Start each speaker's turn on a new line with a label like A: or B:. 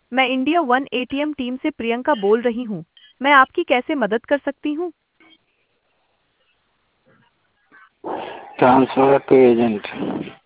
A: मैं India one ATM team से प्रियंका बोल रही हूँ। मैं आपकी कैसे मदद कर सकती हूँ?
B: Transfer to agent.